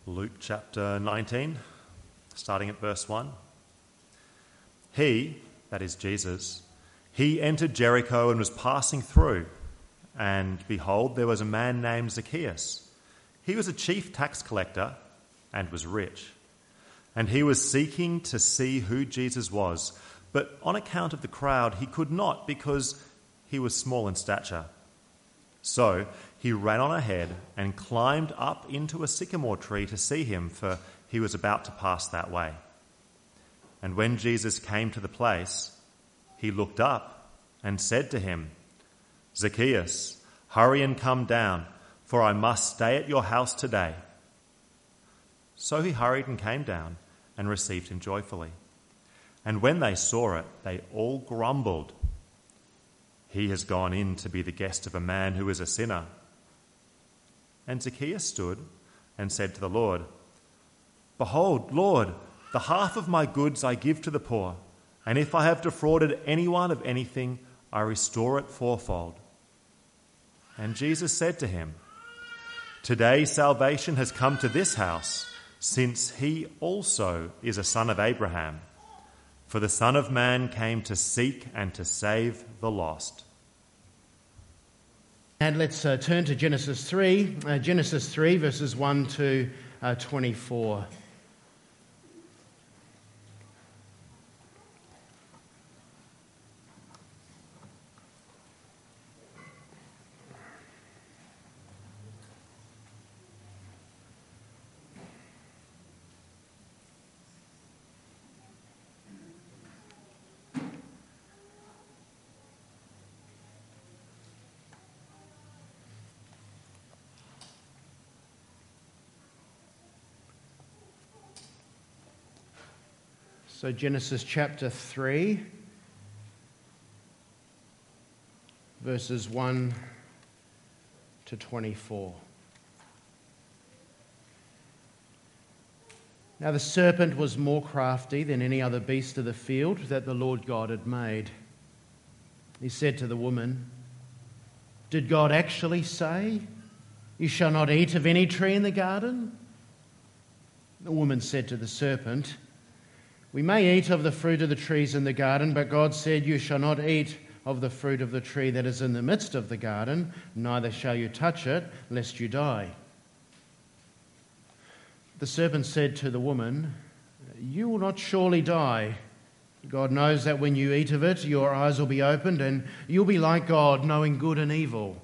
Luke chapter 19, starting at verse 1. He, that is Jesus, he entered Jericho and was passing through. And behold, there was a man named Zacchaeus. He was a chief tax collector and was rich. And he was seeking to see who Jesus was. But on account of the crowd, he could not, because he was small in stature. So he ran on ahead and climbed up into a sycamore tree to see him, for he was about to pass that way. And when Jesus came to the place, he looked up and said to him, "Zacchaeus, hurry and come down, for I must stay at your house today." So he hurried and came down and received him joyfully. And when they saw it, they all grumbled, "He has gone in to be the guest of a man who is a sinner." And Zacchaeus stood and said to the Lord, "Behold, Lord, the half of my goods I give to the poor, and if I have defrauded anyone of anything, I restore it fourfold." And Jesus said to him, "Today salvation has come to this house, since he also is a son of Abraham. For the Son of Man came to seek and to save the lost." And let's turn to Genesis 3, verses 1 to 24. So Genesis chapter 3, verses 1 to 24. Now the serpent was more crafty than any other beast of the field that the Lord God had made. He said to the woman, "Did God actually say, 'You shall not eat of any tree in the garden'?" The woman said to the serpent, "We may eat of the fruit of the trees in the garden, but God said, 'You shall not eat of the fruit of the tree that is in the midst of the garden, neither shall you touch it, lest you die.' The serpent said to the woman, 'You will not surely die. God knows that when you eat of it, your eyes will be opened, and you'll be like God, knowing good and evil.'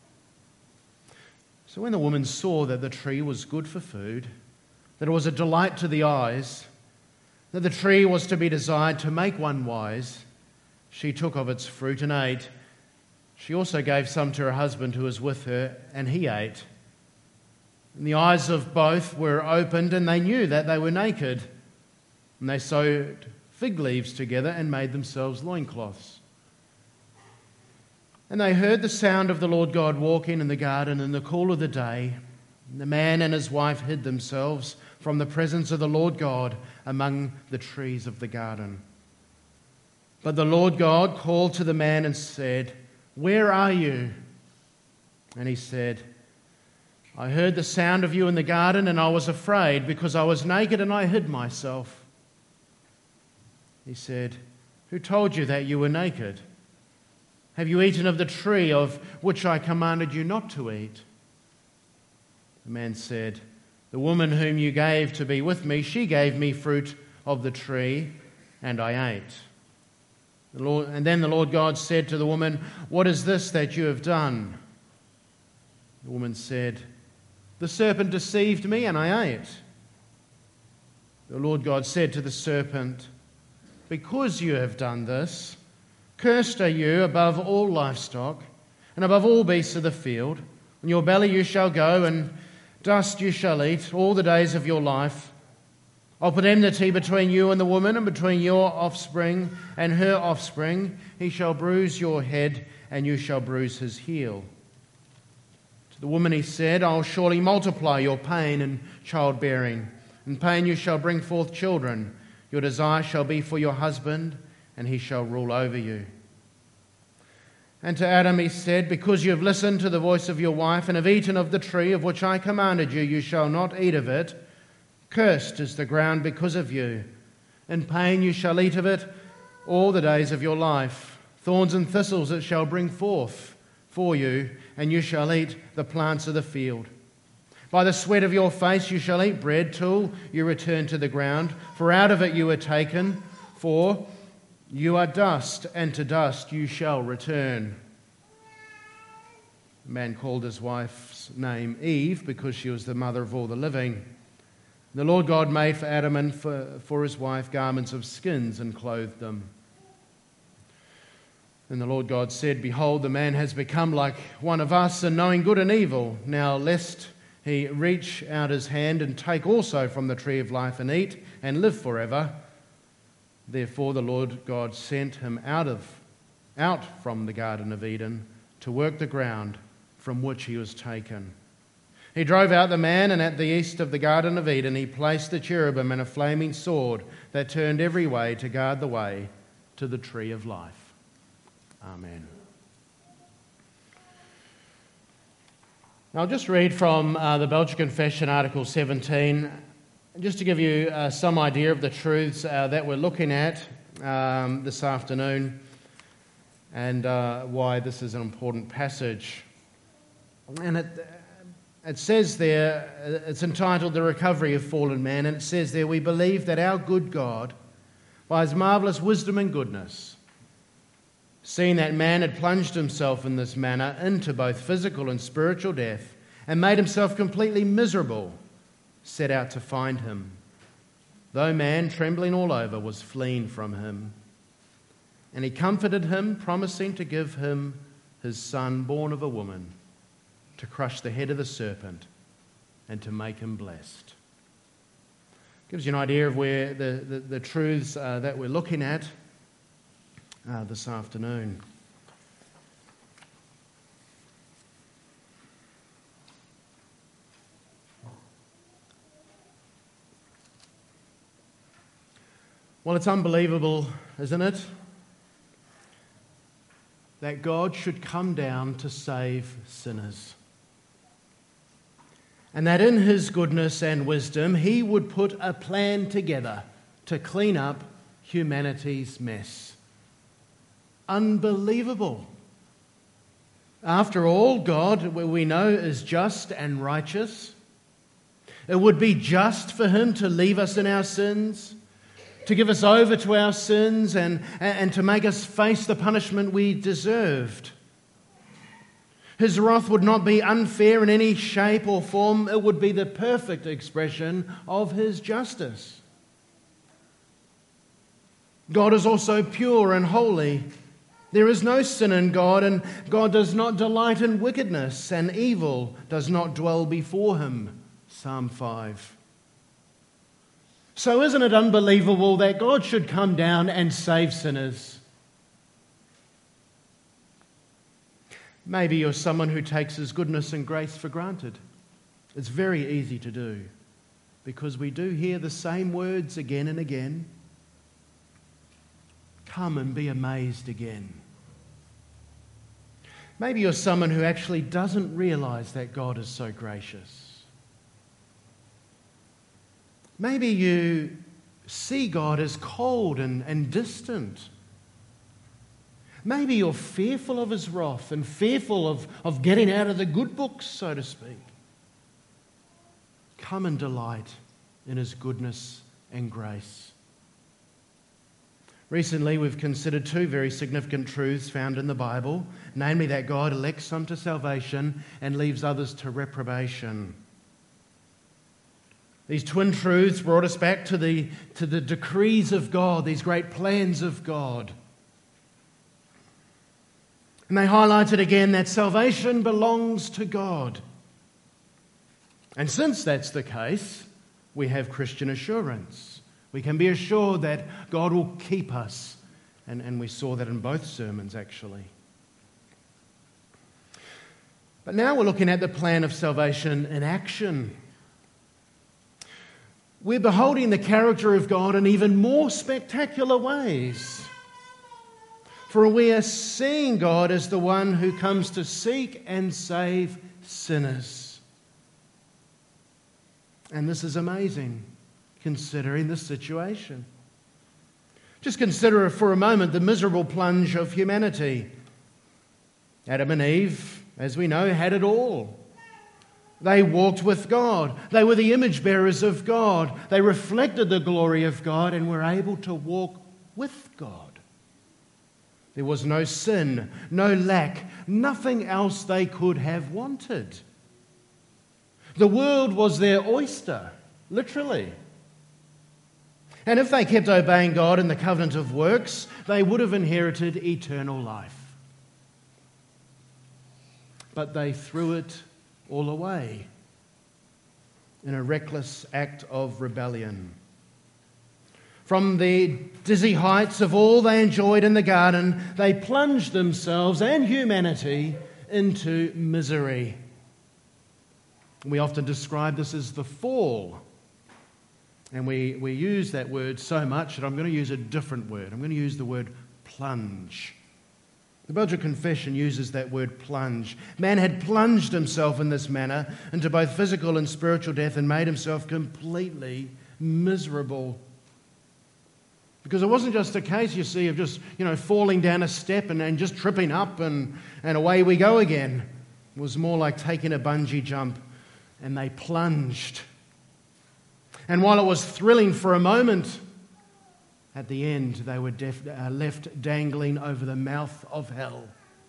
So when the woman saw that the tree was good for food, that it was a delight to the eyes, that the tree was to be desired to make one wise, she took of its fruit and ate. She also gave some to her husband who was with her, and he ate. And the eyes of both were opened, and they knew that they were naked. And they sewed fig leaves together and made themselves loincloths. And they heard the sound of the Lord God walking in the garden in the cool of the day. And the man and his wife hid themselves from the presence of the Lord God among the trees of the garden. But the Lord God called to the man and said, 'Where are you?' And he said, 'I heard the sound of you in the garden, and I was afraid, because I was naked and I hid myself.' He said, 'Who told you that you were naked? Have you eaten of the tree of which I commanded you not to eat?' The man said, 'The woman whom you gave to be with me, she gave me fruit of the tree, and I ate.' And then the Lord God said to the woman, 'What is this that you have done?' The woman said, 'The serpent deceived me, and I ate.' The Lord God said to the serpent, 'Because you have done this, cursed are you above all livestock, and above all beasts of the field. On your belly you shall go, and dust you shall eat all the days of your life. I'll put enmity between you and the woman, and between your offspring and her offspring. He shall bruise your head, and you shall bruise his heel.' To the woman he said, 'I'll surely multiply your pain and childbearing. In pain you shall bring forth children. Your desire shall be for your husband, and he shall rule over you.' And to Adam he said, 'Because you have listened to the voice of your wife, and have eaten of the tree of which I commanded you, you shall not eat of it. Cursed is the ground because of you. In pain you shall eat of it all the days of your life. Thorns and thistles it shall bring forth for you, and you shall eat the plants of the field. By the sweat of your face you shall eat bread till you return to the ground, for out of it you were taken, for you are dust, and to dust you shall return. The man called his wife's name Eve because she was the mother of all the living. The Lord God made for Adam and for his wife garments of skins and clothed them. And the Lord God said, Behold, the man has become like one of us in knowing good and evil. Now lest he reach out his hand and take also from the tree of life and eat and live forever. Therefore the Lord God sent him out from the Garden of Eden to work the ground from which he was taken. He drove out the man, and at the east of the Garden of Eden he placed a cherubim and a flaming sword that turned every way to guard the way to the tree of life. Amen. Now I'll just read from the Belgian Confession, Article 17, just to give you some idea of the truths that we're looking at this afternoon and why this is an important passage. And it says there, it's entitled The Recovery of Fallen Man, and it says there, we believe that our good God, by his marvellous wisdom and goodness, seeing that man had plunged himself in this manner into both physical and spiritual death and made himself completely miserable, set out to find him, though man, trembling all over, was fleeing from him. And he comforted him, promising to give him his son, born of a woman, to crush the head of the serpent and to make him blessed. Gives you an idea of where the truths that we're looking at this afternoon. Well, it's unbelievable, isn't it, that God should come down to save sinners. And that in his goodness and wisdom, he would put a plan together to clean up humanity's mess. Unbelievable. After all, God, we know, is just and righteous. It would be just for him to leave us in our sins, to give us over to our sins and to make us face the punishment we deserved. His wrath would not be unfair in any shape or form. It would be the perfect expression of his justice. God is also pure and holy. There is no sin in God, and God does not delight in wickedness, and evil does not dwell before him. Psalm 5. So isn't it unbelievable that God should come down and save sinners? Maybe you're someone who takes his goodness and grace for granted. It's very easy to do, because we do hear the same words again and again. Come and be amazed again. Maybe you're someone who actually doesn't realize that God is so gracious. Maybe you see God as cold and distant. Maybe you're fearful of his wrath and fearful of getting out of the good books, so to speak. Come and delight in his goodness and grace. Recently, we've considered two very significant truths found in the Bible, namely that God elects some to salvation and leaves others to reprobation. These twin truths brought us back to the decrees of God, these great plans of God. And they highlighted again that salvation belongs to God. And since that's the case, we have Christian assurance. We can be assured that God will keep us. And we saw that in both sermons, actually. But now we're looking at the plan of salvation in action. We're beholding the character of God in even more spectacular ways. For we are seeing God as the one who comes to seek and save sinners. And this is amazing. considering the situation. Just consider for a moment the miserable plunge of humanity. Adam and Eve, as we know, had it all. They walked with God. They were the image bearers of God. They reflected the glory of God and were able to walk with God. There was no sin, no lack, nothing else they could have wanted. The world was their oyster, literally. And if they kept obeying God in the covenant of works, they would have inherited eternal life. But they threw it all away in a reckless act of rebellion. From the dizzy heights of all they enjoyed in the garden, they plunged themselves and humanity into misery. We often describe this as the fall. And we use that word so much that I'm going to use a different word. I'm going to use the word plunge. The Belgian Confession uses that word plunge. Man had plunged himself in this manner into both physical and spiritual death and made himself completely miserable. Because it wasn't just a case, you see, of just, falling down a step and just tripping up and away we go again. It was more like taking a bungee jump, and they plunged. And while it was thrilling for a moment, at the end they were left dangling over the mouth of hell.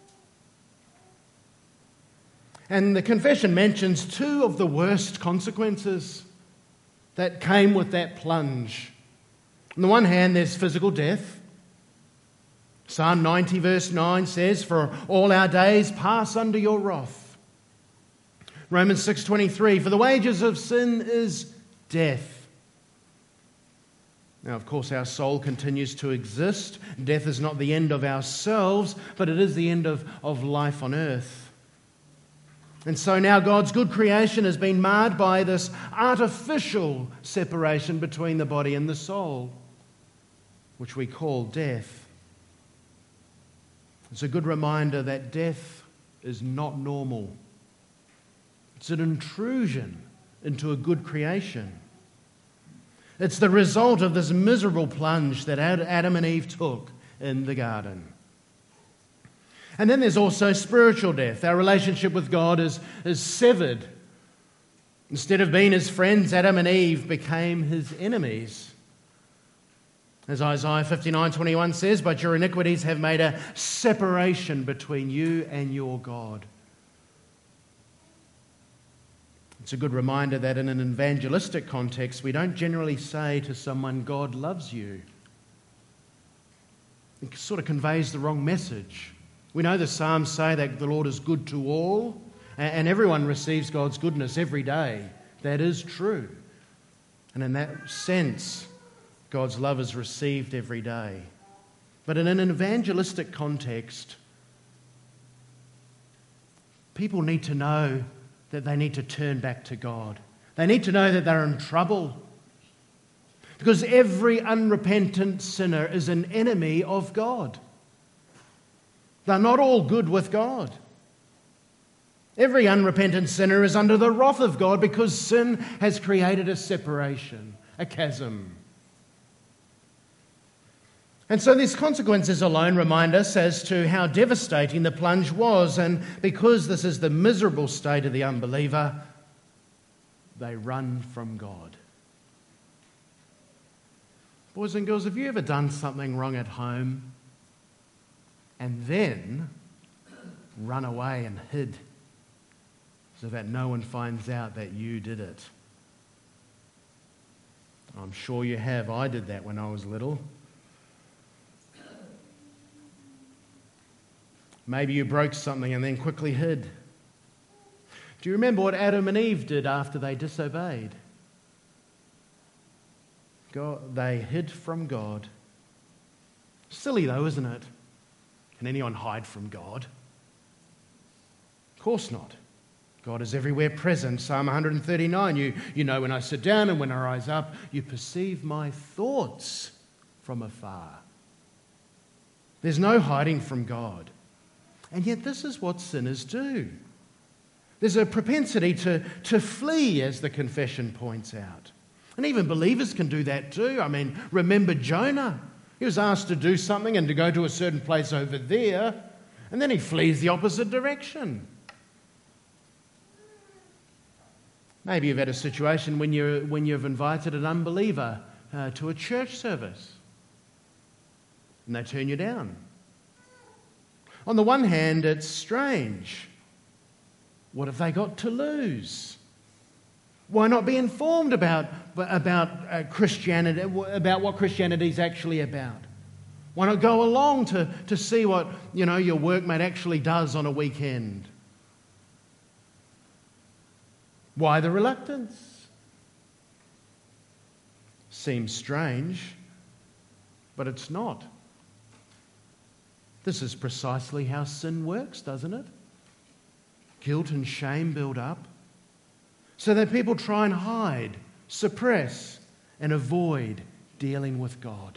And the confession mentions two of the worst consequences that came with that plunge. On the one hand, there's physical death. Psalm 90 verse 9 says, "For all our days pass under your wrath." Romans 6:23, "For the wages of sin is death." Now, of course, our soul continues to exist. Death is not the end of ourselves, but it is the end of life on earth. And so now God's good creation has been marred by this artificial separation between the body and the soul, which we call death. It's a good reminder that death is not normal. It's an intrusion into a good creation. It's the result of this miserable plunge that Adam and Eve took in the garden. And then there's also spiritual death. Our relationship with God is severed. Instead of being his friends, Adam and Eve became his enemies. As Isaiah 59:21 says, "But your iniquities have made a separation between you and your God." It's a good reminder that in an evangelistic context, we don't generally say to someone, "God loves you." It sort of conveys the wrong message. We know the Psalms say that the Lord is good to all, and everyone receives God's goodness every day. That is true. And in that sense, God's love is received every day. But in an evangelistic context, people need to know that they need to turn back to God. They need to know that they're in trouble. Because every unrepentant sinner is an enemy of God. They're not all good with God. Every unrepentant sinner is under the wrath of God because sin has created a separation, a chasm. And so these consequences alone remind us as to how devastating the plunge was. And because this is the miserable state of the unbeliever, they run from God. Boys and girls, have you ever done something wrong at home and then run away and hid so that no one finds out that you did it? I'm sure you have. I did that when I was little. Maybe you broke something and then quickly hid. Do you remember what Adam and Eve did after they disobeyed? They hid from God. Silly though, isn't it? Can anyone hide from God? Of course not. God is everywhere present. Psalm 139, you know when I sit down and when I rise up, you perceive my thoughts from afar. There's no hiding from God. And yet this is what sinners do. There's a propensity to flee, as the confession points out. And even believers can do that too. I mean, remember Jonah? He was asked to do something and to go to a certain place over there, and then he flees the opposite direction. Maybe you've had a situation when you've invited an unbeliever to a church service, and they turn you down. On the one hand, it's strange. What have they got to lose? Why not be informed about Christianity, about what Christianity is actually about? Why not go along to see what your workmate actually does on a weekend? Why the reluctance? Seems strange, but it's not. This is precisely how sin works, doesn't it? Guilt and shame build up, so that people try and hide, suppress, and avoid dealing with God.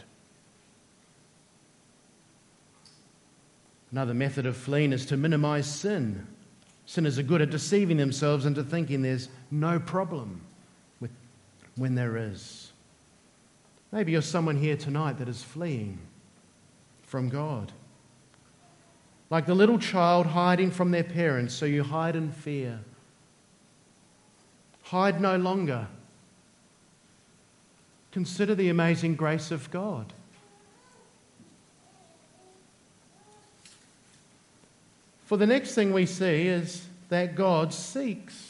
Another method of fleeing is to minimize sin. Sinners are good at deceiving themselves into thinking there's no problem when there is. Maybe you're someone here tonight that is fleeing from God. Like the little child hiding from their parents, so you hide in fear. Hide no longer. Consider the amazing grace of God. For the next thing we see is that God seeks.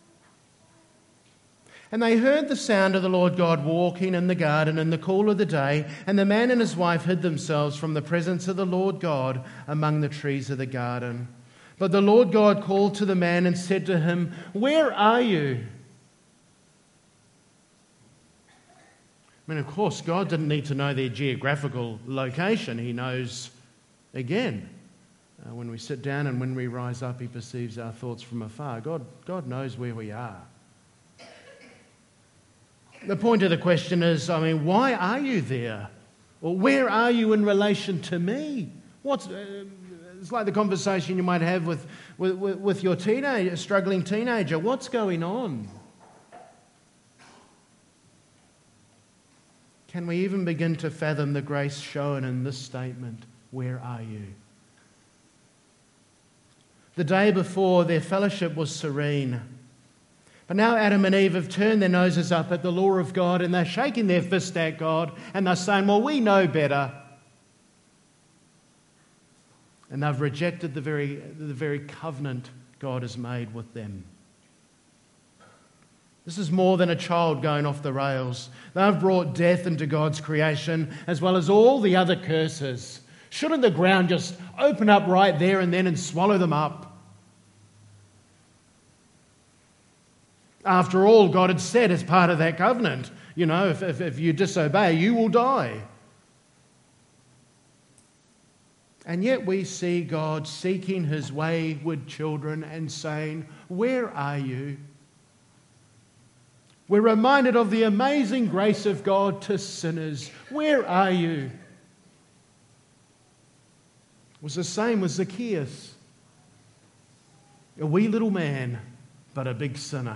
And they heard the sound of the Lord God walking in the garden in the cool of the day, and the man and his wife hid themselves from the presence of the Lord God among the trees of the garden. But the Lord God called to the man and said to him, "Where are you?" I mean, of course, God didn't need to know their geographical location. He knows, again, when we sit down and when we rise up, he perceives our thoughts from afar. God knows where we are. The point of the question is, why are you there? Or where are you in relation to me? It's like the conversation you might have with your struggling teenager. What's going on? Can we even begin to fathom the grace shown in this statement? Where are you? The day before, their fellowship was serene. But now Adam and Eve have turned their noses up at the law of God, and they're shaking their fist at God, and they're saying, well, we know better. And they've rejected the very covenant God has made with them. This is more than a child going off the rails. They've brought death into God's creation, as well as all the other curses. Shouldn't the ground just open up right there and then and swallow them up? After all, God had said as part of that covenant, if you disobey, you will die. And yet we see God seeking his wayward children and saying, "Where are you?" We're reminded of the amazing grace of God to sinners. Where are you? It was the same with Zacchaeus. A wee little man, but a big sinner.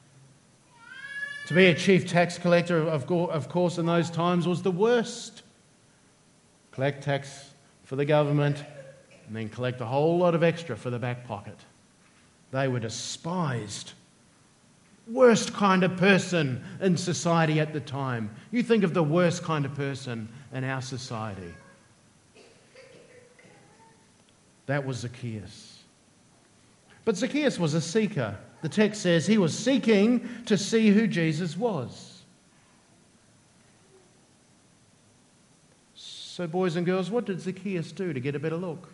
To be a chief tax collector, of course, in those times was the worst. Collect tax for the government and then collect a whole lot of extra for the back pocket. They were despised. Worst kind of person in society at the time. You think of the worst kind of person in our society. That was Zacchaeus. But Zacchaeus was a seeker. The text says he was seeking to see who Jesus was. So, boys and girls, what did Zacchaeus do to get a better look?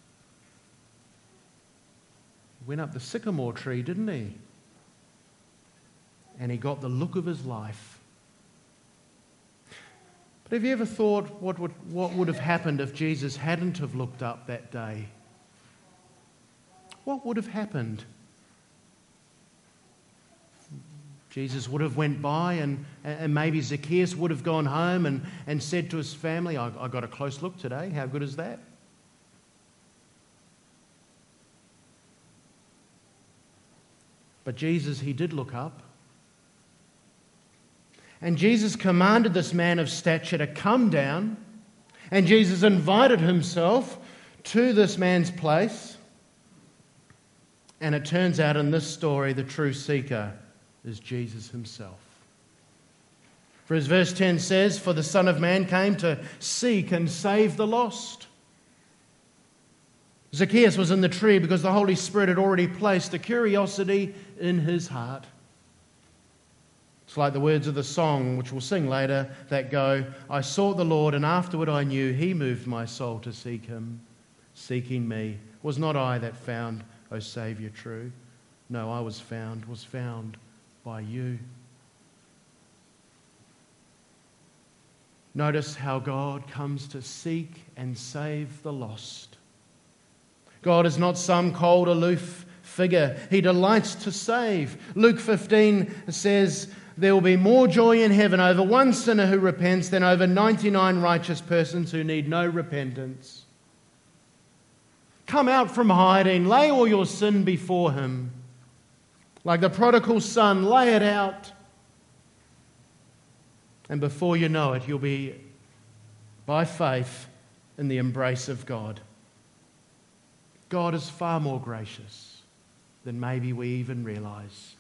He went up the sycamore tree, didn't he? And he got the look of his life. But have you ever thought what would have happened if Jesus hadn't have looked up that day? What would have happened? Jesus would have went by and maybe Zacchaeus would have gone home and said to his family, I got a close look today. How good is that? But Jesus, he did look up. And Jesus commanded this man of stature to come down, and Jesus invited himself to this man's place. And it turns out in this story, the true seeker is Jesus himself. For as verse 10 says, "For the Son of Man came to seek and save the lost." Zacchaeus was in the tree because the Holy Spirit had already placed a curiosity in his heart. It's like the words of the song, which we'll sing later, that go, "I sought the Lord, and afterward I knew He moved my soul to seek Him, seeking me. Was not I that found, O Saviour, true? No, I was found by you." Notice how God comes to seek and save the lost. God is not some cold, aloof figure. He delights to save. Luke 15 says, "There will be more joy in heaven over one sinner who repents than over 99 righteous persons who need no repentance." Come out from hiding. Lay all your sin before Him. Like the prodigal son, lay it out. And before you know it, you'll be, by faith, in the embrace of God. God is far more gracious than maybe we even realise.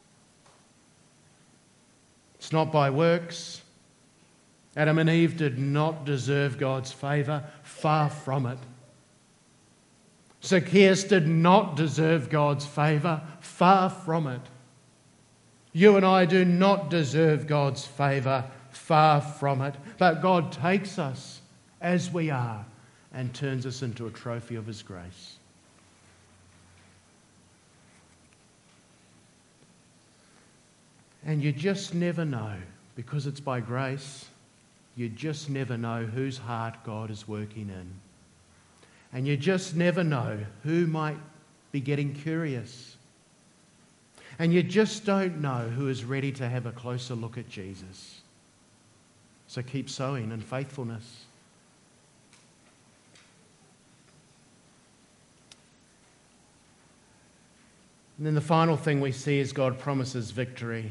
It's not by works. Adam and Eve did not deserve God's favour. Far from it. Zacchaeus did not deserve God's favour. Far from it. You and I do not deserve God's favour. Far from it. But God takes us as we are and turns us into a trophy of His grace. And you just never know, because it's by grace, you just never know whose heart God is working in. And you just never know who might be getting curious. And you just don't know who is ready to have a closer look at Jesus. So keep sowing in faithfulness. And then the final thing we see is God promises victory.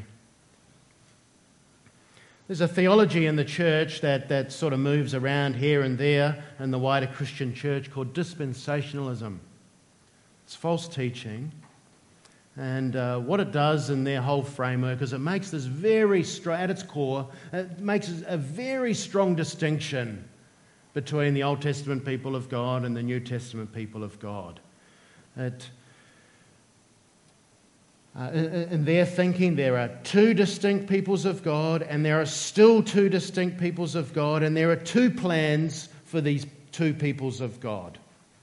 There's a theology in the church that sort of moves around here and there in the wider Christian church called dispensationalism. It's false teaching. And what it does in their whole framework is it makes this at its core, it makes a very strong distinction between the Old Testament people of God and the New Testament people of God. In their thinking, there are two distinct peoples of God, and there are still two distinct peoples of God, and there are two plans for these two peoples of God.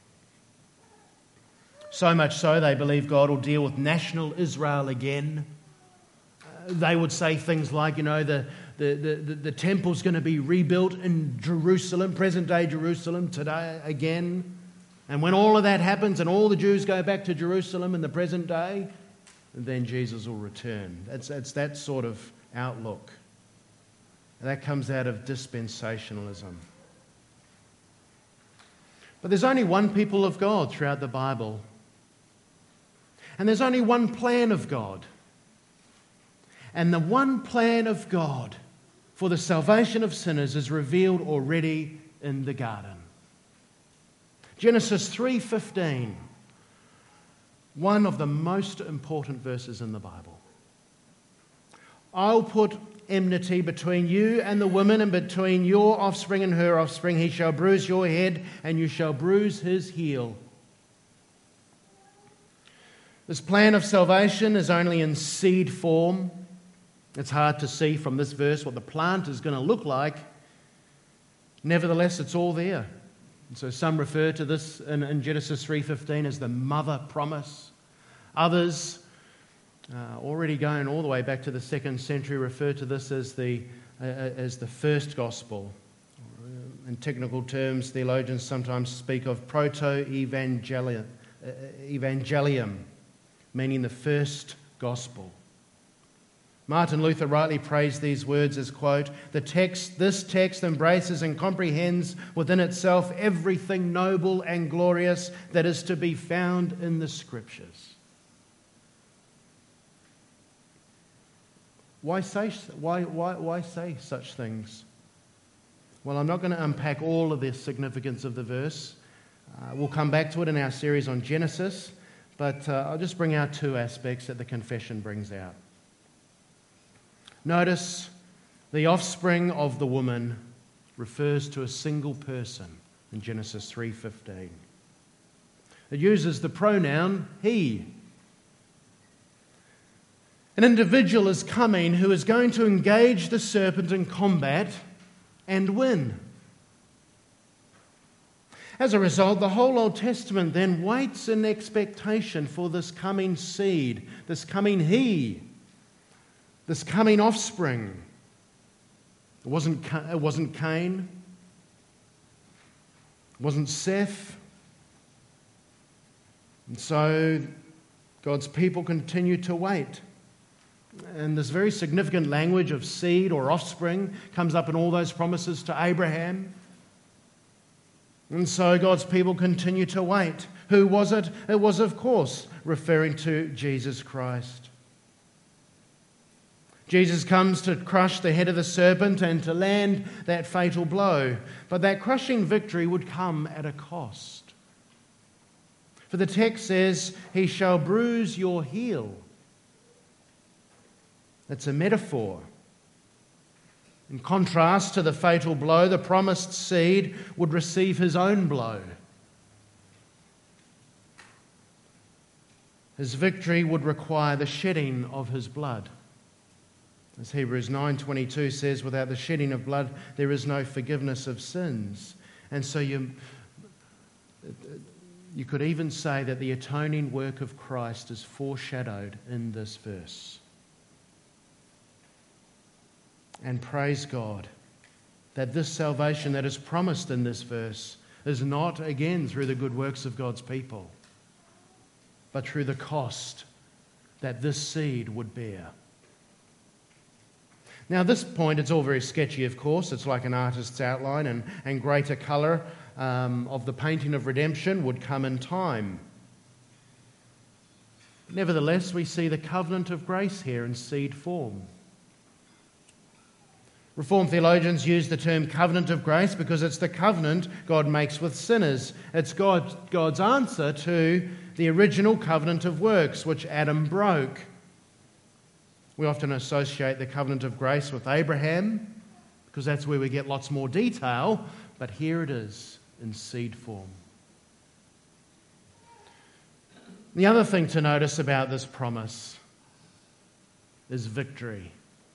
So much so, they believe God will deal with national Israel again. They would say things like, the temple's going to be rebuilt in Jerusalem, present-day Jerusalem, today again. And when all of that happens and all the Jews go back to Jerusalem in the present day, then Jesus will return. It's that sort of outlook. That comes out of dispensationalism. But there's only one people of God throughout the Bible. And there's only one plan of God. And the one plan of God for the salvation of sinners is revealed already in the garden. Genesis 3:15. One of the most important verses in the Bible. "I'll put enmity between you and the woman, and between your offspring and her offspring. He shall bruise your head, and you shall bruise his heel." This plan of salvation is only in seed form. It's hard to see from this verse what the plant is going to look like. Nevertheless, it's all there. And so some refer to this in Genesis 3:15 as the mother promise. Others, already going all the way back to the 2nd century, refer to this as the first gospel. In technical terms, theologians sometimes speak of proto-evangelium, meaning the first gospel. Martin Luther rightly praised these words as, quote, this text embraces and comprehends within itself everything noble and glorious that is to be found in the Scriptures. why say such things? Well, I'm not going to unpack all of the significance of the verse. We'll come back to it in our series on Genesis, but I'll just bring out two aspects that the confession brings out. Notice the offspring of the woman refers to a single person in Genesis 3:15. It uses the pronoun he. An individual is coming who is going to engage the serpent in combat and win. As a result, the whole Old Testament then waits in expectation for this coming seed, this coming he, this coming offspring. It wasn't Cain. It wasn't Seth. And so God's people continue to wait. And this very significant language of seed or offspring comes up in all those promises to Abraham. And so God's people continue to wait. Who was it? It was, of course, referring to Jesus Christ. Jesus comes to crush the head of the serpent and to land that fatal blow. But that crushing victory would come at a cost. For the text says, "He shall bruise your heel." It's a metaphor. In contrast to the fatal blow, the promised seed would receive his own blow. His victory would require the shedding of his blood. As Hebrews 9:22 says, without the shedding of blood, there is no forgiveness of sins. And so you could even say that the atoning work of Christ is foreshadowed in this verse. And praise God that this salvation that is promised in this verse is not, again, through the good works of God's people, but through the cost that this seed would bear. Now, at this point, it's all very sketchy, of course. It's like an artist's outline, and greater colour of the painting of redemption would come in time. Nevertheless, we see the covenant of grace here in seed form. Reformed theologians use the term covenant of grace because it's the covenant God makes with sinners. It's God's answer to the original covenant of works, which Adam broke. We often associate the covenant of grace with Abraham because that's where we get lots more detail, but here it is in seed form. The other thing to notice about this promise is victory.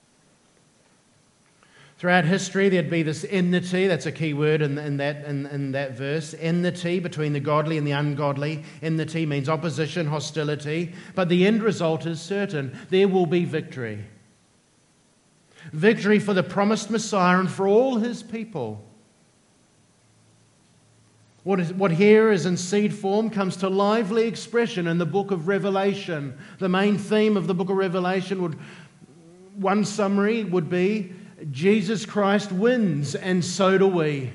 Throughout history, there'd be this enmity, that's a key word in that verse, enmity between the godly and the ungodly. Enmity means opposition, hostility, but the end result is certain. There will be victory. Victory for the promised Messiah and for all his people. What here is in seed form comes to lively expression in the book of Revelation. The main theme of the book of Revelation one summary would be, Jesus Christ wins, and so do we.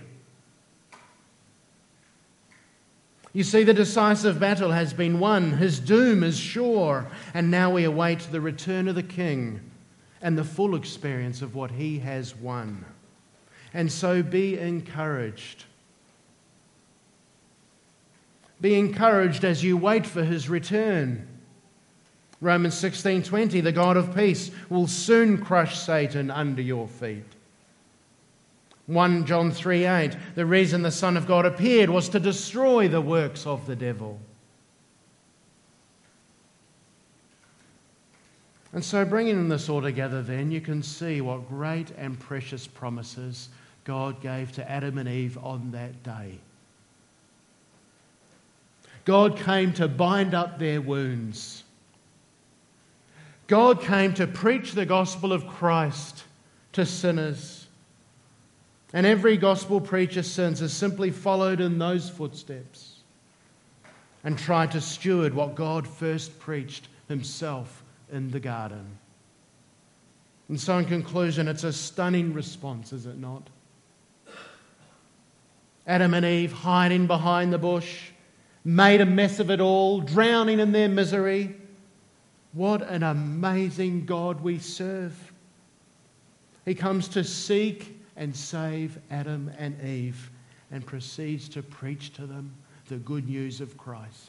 You see, the decisive battle has been won. His doom is sure, and now we await the return of the King and the full experience of what he has won. And so be encouraged. Be encouraged as you wait for his return. Romans 16:20, the God of peace will soon crush Satan under your feet. 1 John 3:8, the reason the Son of God appeared was to destroy the works of the devil. And so bringing this all together then, you can see what great and precious promises God gave to Adam and Eve on that day. God came to bind up their wounds. God came to preach the gospel of Christ to sinners. And every gospel preacher since has simply followed in those footsteps and tried to steward what God first preached himself in the garden. And so in conclusion, it's a stunning response, is it not? Adam and Eve hiding behind the bush, made a mess of it all, drowning in their misery. What an amazing God we serve. He comes to seek and save Adam and Eve and proceeds to preach to them the good news of Christ.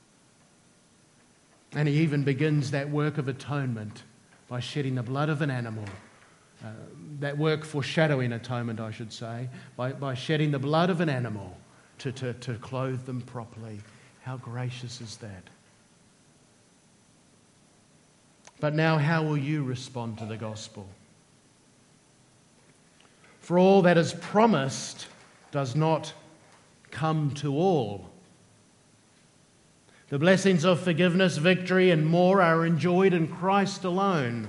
And he even begins that work of atonement by shedding the blood of an animal. That work foreshadowing atonement, I should say, by shedding the blood of an animal to clothe them properly. How gracious is that? But now, how will you respond to the gospel? For all that is promised does not come to all. The blessings of forgiveness, victory, and more are enjoyed in Christ alone.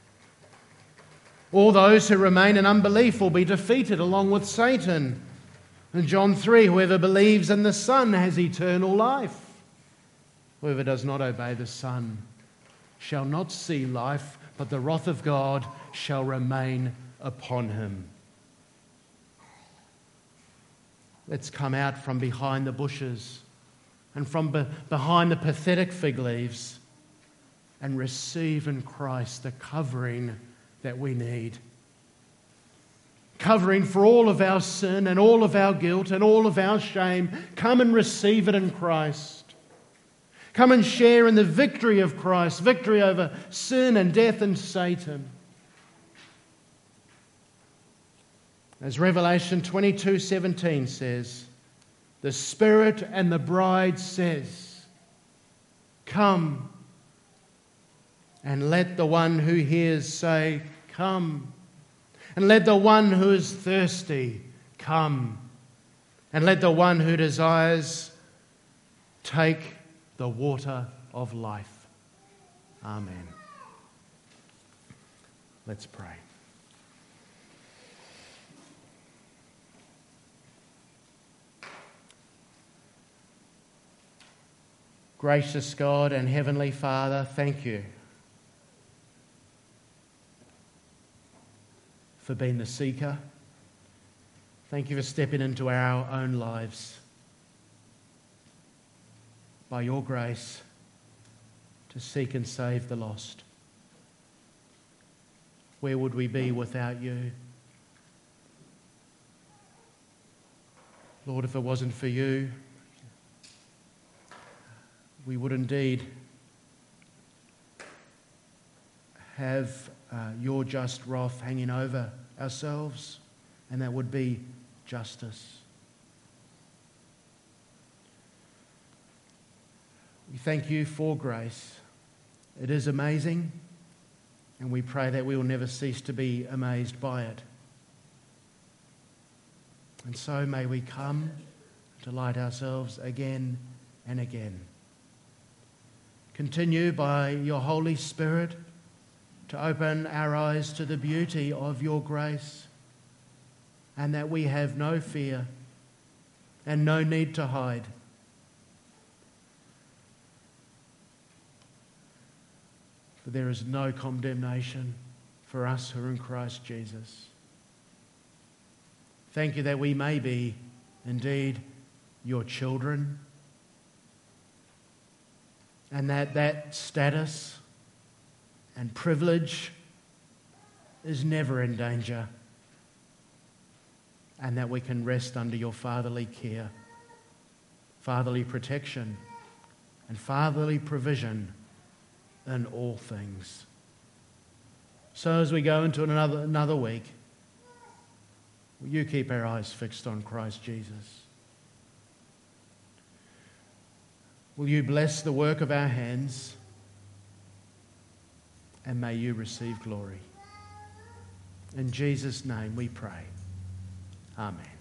All those who remain in unbelief will be defeated along with Satan. In John 3, whoever believes in the Son has eternal life. Whoever does not obey the Son shall not see life, but the wrath of God shall remain upon him. Let's come out from behind the bushes and from behind the pathetic fig leaves and receive in Christ the covering that we need. Covering for all of our sin and all of our guilt and all of our shame. Come and receive it in Christ. Come and share in the victory of Christ, victory over sin and death and Satan. As Revelation 22:17 says, the Spirit and the bride says, come. And let the one who hears say, come. And let the one who is thirsty come. And let the one who desires take the water of life. Amen. Let's pray. Gracious God and Heavenly Father, thank you for being the seeker. Thank you for stepping into our own lives by your grace to seek and save the lost. Where would we be without you? Lord, if it wasn't for you, we would indeed have your just wrath hanging over ourselves, and that would be justice. We thank you for grace. It is amazing, and we pray that we will never cease to be amazed by it. And so may we come to delight ourselves again and again. Continue by your Holy Spirit to open our eyes to the beauty of your grace, and that we have no fear and no need to hide. For there is no condemnation for us who are in Christ Jesus. Thank you that we may be indeed your children, and that status and privilege is never in danger, and that we can rest under your fatherly care, fatherly protection, and fatherly provision in all things. So as we go into another week, will you keep our eyes fixed on Christ Jesus? Will you bless the work of our hands, and may you receive glory. In Jesus' name we pray. Amen.